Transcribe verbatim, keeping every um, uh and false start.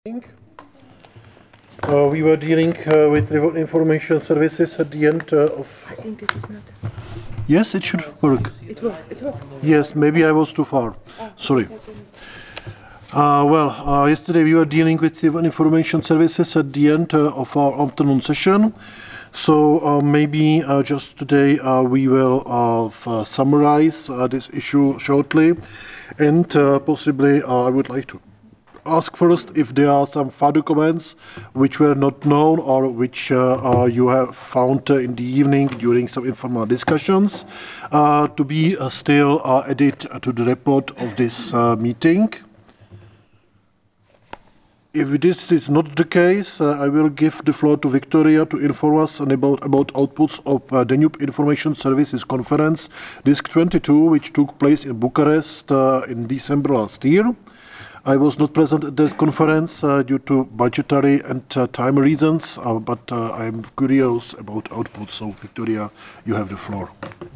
Uh, we were dealing uh, with remote information services at the end uh, of. I think it is not. Yes, it should work. It worked. It worked. Yes, maybe I was too far. Ah, Sorry. yes, I think- Uh, well, uh, yesterday we were dealing with remote information services at the end uh, of our afternoon session. So uh, maybe uh, just today uh, we will uh, f- uh, summarize uh, this issue shortly, and uh, possibly uh, I would like to ask first if there are some further comments which were not known or which uh, uh, you have found uh, in the evening during some informal discussions uh, to be uh, still uh, added to the report of this uh, meeting. If this is not the case, uh, I will give the floor to Victoria to inform us about, about outputs of uh, Danube Information Services Conference, Disc twenty-two, which took place in Bucharest uh, in December last year. I was not present at that conference uh, due to budgetary and uh, time reasons, uh, but uh, I am curious about outputs. So, Victoria, you have the floor.